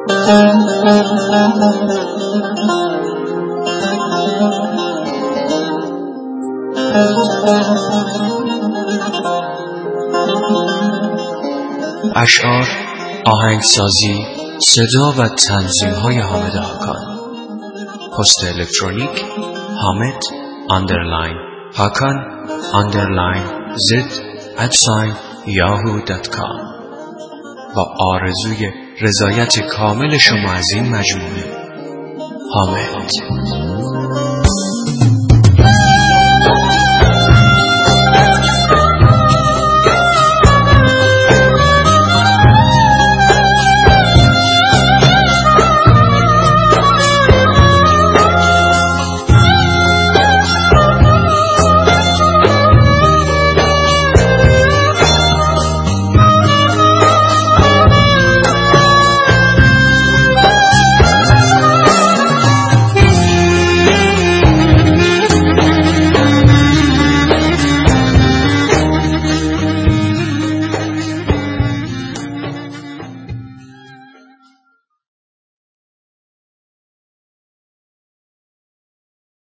اشعار، آهنگسازی، صدا و تنظیم‌های حامد هاکان. پست الکترونیک hamid_hakan_z@yahoo.com. با آرزوی رضایت کامل شما از این مجموعه، حامد.